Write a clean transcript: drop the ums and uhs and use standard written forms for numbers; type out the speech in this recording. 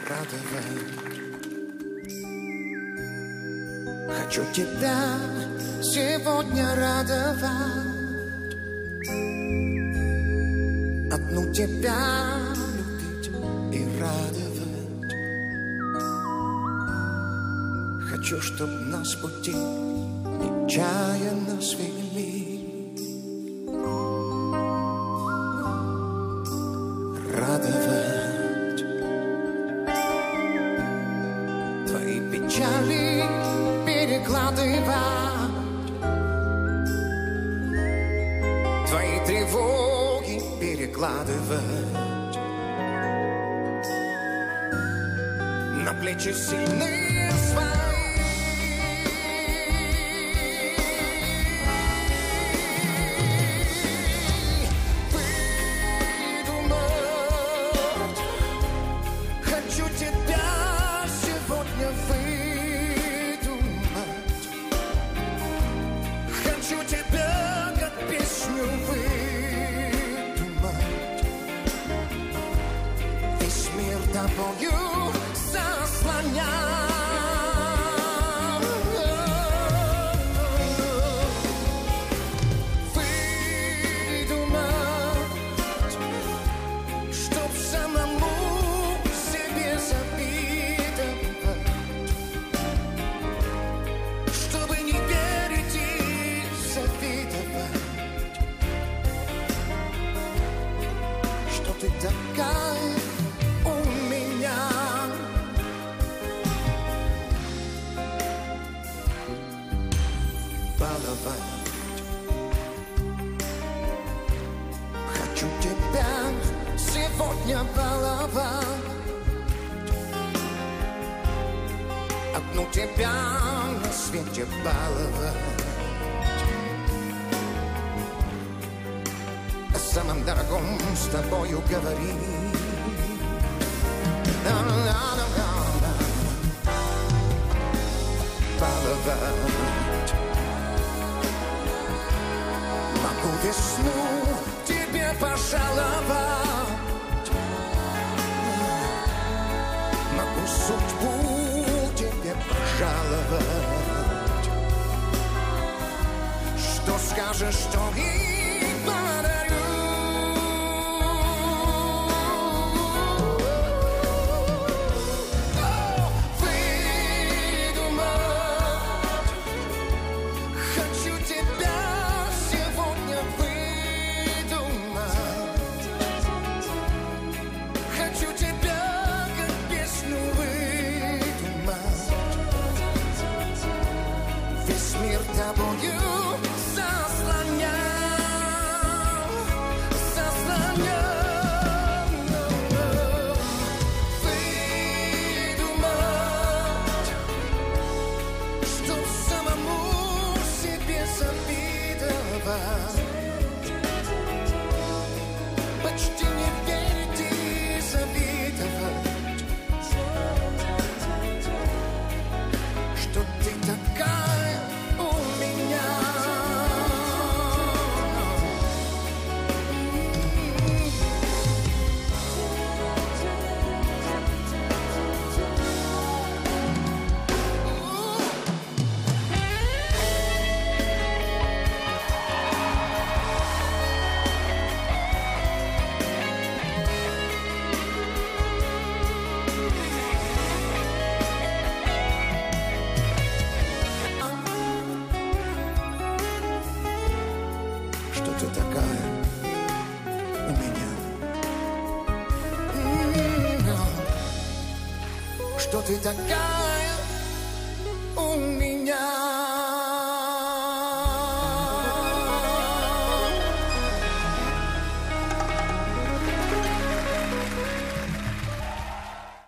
радовать. Хочу тебя сегодня радовать, одну тебя любить и радовать. Хочу, чтоб нас пути нечаянно свели, радовать. Твои печали перекладывать, твои тревоги перекладывать на плечи сильные свои. Тобою заслонял. Выдумать, чтоб самому себе завидовать, чтобы не верить и завидовать, что ты такая баловать. Хочу тебя сегодня баловать, одну тебя на свете баловать, о самом дорогом с тобою говорить. Баловать. Могу весну тебе пожаловать, могу судьбу тебе пожаловать. Что скажешь, что и подарю. Тобою заслонял, заслонял. Выдумать, чтоб самому себе завидовать, почти не верить и завидовать, что ты такая у меня. Что ты такая у меня. Что ты такая